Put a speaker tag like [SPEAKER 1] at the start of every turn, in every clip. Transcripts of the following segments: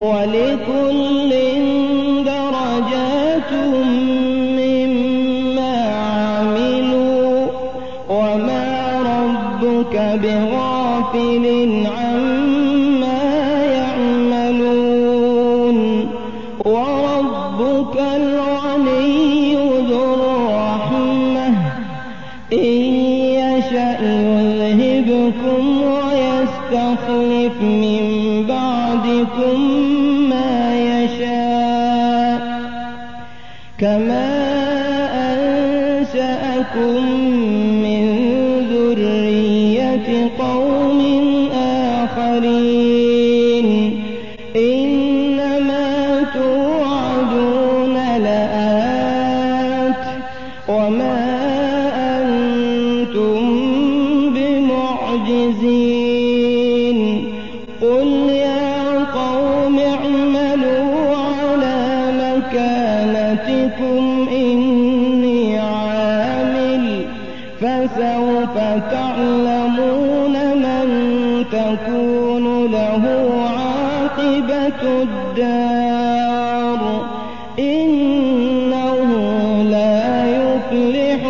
[SPEAKER 1] وَلِكُلٍّ دَرَجَاتٌ مِّمَّا عَمِلُوا ۚ وَمَا رَبُّكَ بِغَافِلٍ عَمَّا يَعْمَلُونَ وَرَبُّكَ الْغَنِيُّ ذُو الرَّحْمَةِ ۚ إِن يَشَأْ يُذْهِبْكُمْ وَيَسْتَخْلِفْ مِن بَعْدِكُم مَّا يَشَاءُ ۚ كَمَا أَنشَأَكُم مِّن ذُرِّيَّةِ قَوْمٍ آخَرِينَ إِنَّمَا تُوعَدُونَ لَآتٍ ۖ وَمَا أَنتُم بِمُعْجِزِينَ قُلْ يَا قَوْمِ اعْمَلُوا عَلَىٰ مَكَانَتِكُمْ إِنِّي عَامِلٌ ۖ فَسَوْفَ تَعْلَمُونَ مَن تَكُونُ لَهُ عَاقِبَةُ الدَّارِ ۗ إِنَّهُ لَا يُفْلِحُ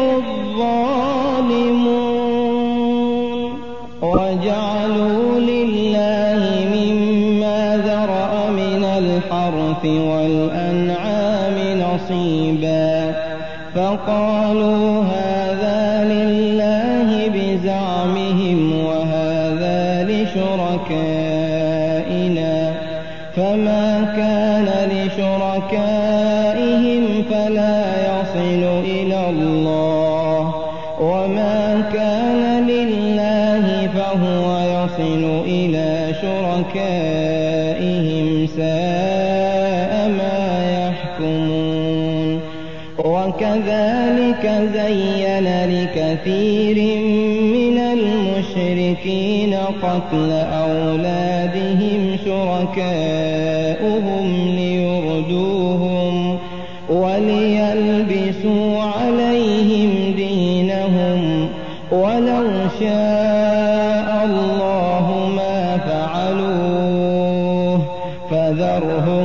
[SPEAKER 1] الظَّالِمُونَ وَجَعَلُوا لِلَّهِ مِمَّا ذَرَأَ مِنَ الْحَرْثِ وَالْأَنْعَامِ نَصِيبًا فَقَالُوا هَٰذَا لِلَّهِ بِزَعْمِهِمْ وَهَٰذَا لِشُرَكَائِنَا ۖ فَمَا كَانَ لِشُرَكَائِهِمْ فَلَا يَصِلُ إِلَى اللَّهِ ۖ وَمَا كَانَ لِلَّهِ فَهُوَ يَصِلُ إِلَىٰ شُرَكَائِهِمْ ۗ سَاءَ مَا يَحْكُمُونَ وَكَذَٰلِكَ زَيَّنَ لِكَثِيرٍ مِّنَ الْمُشْرِكِينَ قَتْلَ أَوْلَادِهِمْ شُرَكَاؤُهُمْ لِيُرْدُوهُمْ وَلِيَلْبِسُوا عَلَيْهِمْ دِينَهُمْ ۖ وَلَوْ شَاءَ اللَّهُ مَا فَعَلُوهُ ۖ فَذَرْهُمْ